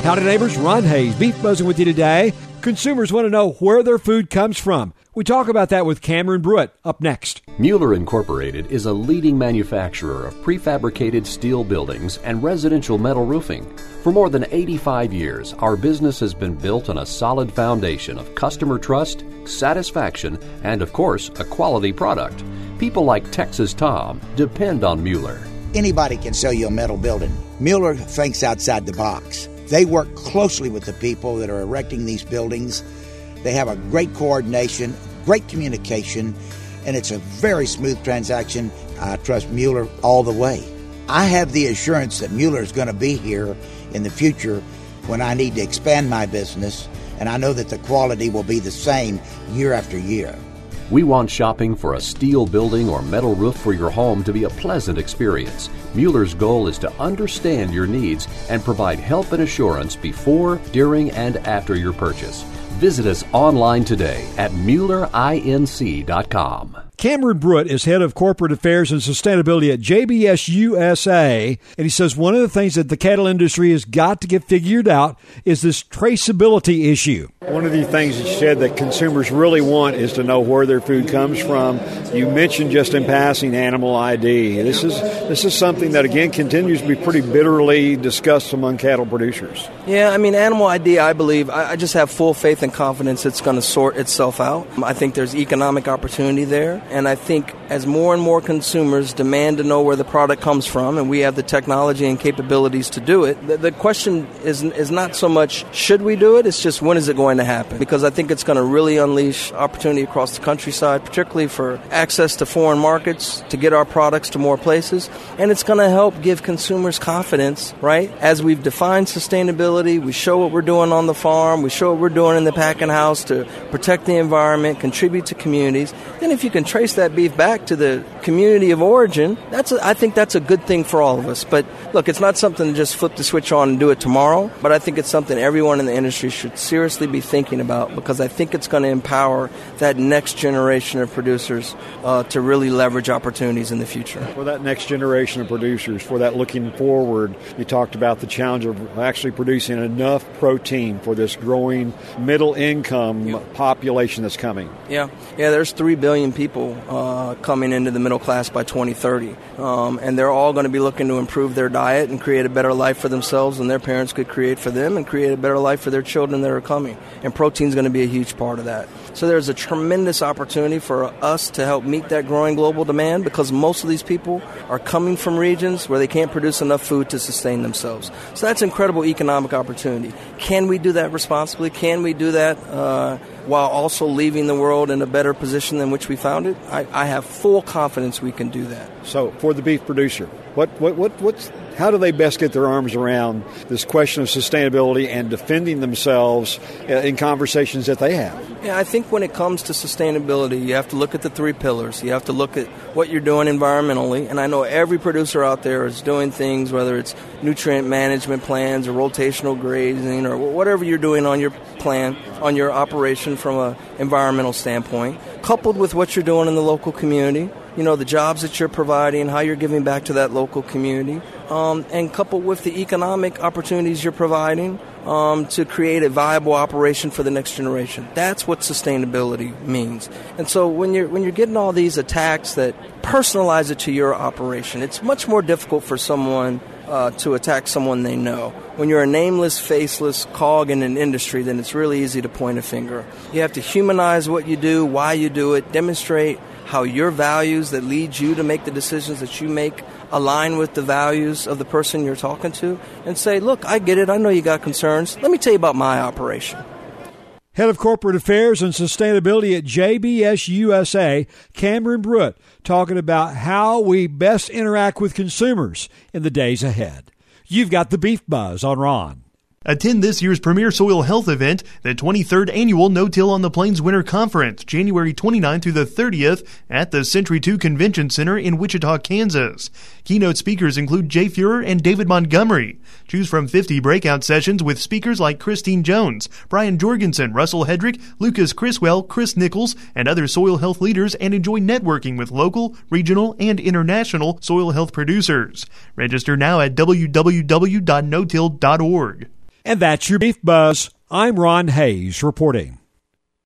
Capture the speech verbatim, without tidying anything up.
Howdy neighbors, Ron Hayes, Beef Buzzing with you today. Consumers want to know where their food comes from. We talk about that with Cameron Brewitt up next. Mueller Incorporated is a leading manufacturer of prefabricated steel buildings and residential metal roofing. For more than eighty-five years, our business has been built on a solid foundation of customer trust, satisfaction, and of course, a quality product. People like Texas Tom depend on Mueller. Anybody can sell you a metal building. Mueller thinks outside the box. They work closely with the people that are erecting these buildings. They have a great coordination, great communication, and it's a very smooth transaction. I trust Mueller all the way. I have the assurance that Mueller is going to be here in the future when I need to expand my business, and I know that the quality will be the same year after year. We want shopping for a steel building or metal roof for your home to be a pleasant experience. Mueller's goal is to understand your needs and provide help and assurance before, during, and after your purchase. Visit us online today at Mueller Inc dot com. Cameron Brewitt is head of corporate affairs and sustainability at J B S U S A, and he says one of the things that the cattle industry has got to get figured out is this traceability issue. One of the things you said that consumers really want is to know where their food comes from. You mentioned just in passing animal I D. This is this is something that, again, continues to be pretty bitterly discussed among cattle producers. Yeah, I mean, animal I D, I believe, I, I just have full faith and confidence it's going to sort itself out. I think there's economic opportunity there. And I think as more and more consumers demand to know where the product comes from, and we have the technology and capabilities to do it, the, the question is is not so much should we do it, it's just when is it going to happen? Because I think it's going to really unleash opportunity across the countryside, particularly for access to foreign markets, to get our products to more places. And it's going to help give consumers confidence, right? As we've defined sustainability, we show what we're doing on the farm, we show what we're doing in the packing house to protect the environment, contribute to communities. Then if you can trace that beef back to the community of origin, that's a, I think that's a good thing for all of us. But look, it's not something to just flip the switch on and do it tomorrow, but I think it's something everyone in the industry should seriously be thinking about, because I think it's going to empower that next generation of producers uh, to really leverage opportunities in the future. For that next generation of producers, for that looking forward, you talked about the challenge of actually producing enough protein for this growing middle income yeah. population that's coming. Yeah, yeah. There's three billion people Uh, coming into the middle class by twenty thirty. Um, and they're all going to be looking to improve their diet and create a better life for themselves than their parents could create for them, and create a better life for their children that are coming. And protein is going to be a huge part of that. So there's a tremendous opportunity for us to help meet that growing global demand, because most of these people are coming from regions where they can't produce enough food to sustain themselves. So that's incredible economic opportunity. Can we do that responsibly? Can we do that uh, while also leaving the world in a better position than which we found it? I, I have full confidence we can do that. So for the beef producer, what what what what's how do they best get their arms around this question of sustainability and defending themselves in conversations that they have? Yeah, I think when it comes to sustainability, you have to look at the three pillars. You have to look at what you're doing environmentally, and I know every producer out there is doing things, whether it's nutrient management plans or rotational grazing or whatever you're doing on your plan, on your operation from an environmental standpoint, coupled with what you're doing in the local community. You know, the jobs that you're providing, how you're giving back to that local community, um, and coupled with the economic opportunities you're providing um, to create a viable operation for the next generation. That's what sustainability means. And so when you're when you're getting all these attacks that personalize it to your operation, it's much more difficult for someone uh, to attack someone they know. When you're a nameless, faceless cog in an industry, then it's really easy to point a finger. You have to humanize what you do, why you do it, demonstrate how your values that lead you to make the decisions that you make align with the values of the person you're talking to, and say, look, I get it. I know you got concerns. Let me tell you about my operation. Head of Corporate Affairs and Sustainability at J B S U S A, Cameron Brewitt, talking about how we best interact with consumers in the days ahead. You've got the Beef Buzz on Ron. Attend this year's premier soil health event, the twenty-third Annual No-Till on the Plains Winter Conference, January twenty-ninth through the thirtieth at the Century two Convention Center in Wichita, Kansas. Keynote speakers include Jay Fuhrer and David Montgomery. Choose from fifty breakout sessions with speakers like Christine Jones, Brian Jorgensen, Russell Hedrick, Lucas Criswell, Chris Nichols, and other soil health leaders, and enjoy networking with local, regional, and international soil health producers. Register now at w w w dot no till dot org. And that's your Beef Buzz. I'm Ron Hayes reporting.